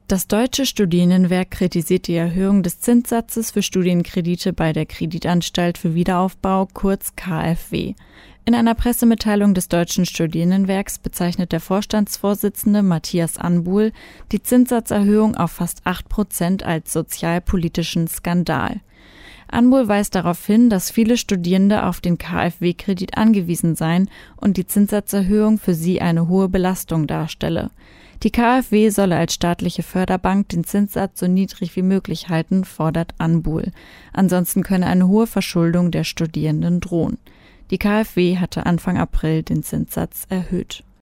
Das Deutsche Studierendenwerk kritisiert die Erhöhung des Zinssatzes für Studienkredite bei der Kreditanstalt für Wiederaufbau, kurz KfW. In einer Pressemitteilung des Deutschen Studierendenwerks bezeichnet der Vorstandsvorsitzende Matthias Anbuhl die Zinssatzerhöhung auf fast 8% als sozialpolitischen Skandal. Anbuhl weist darauf hin, dass viele Studierende auf den KfW-Kredit angewiesen seien und die Zinssatzerhöhung für sie eine hohe Belastung darstelle. Die KfW solle als staatliche Förderbank den Zinssatz so niedrig wie möglich halten, fordert Anbuhl. Ansonsten könne eine hohe Verschuldung der Studierenden drohen. Die KfW hatte Anfang April den Zinssatz erhöht.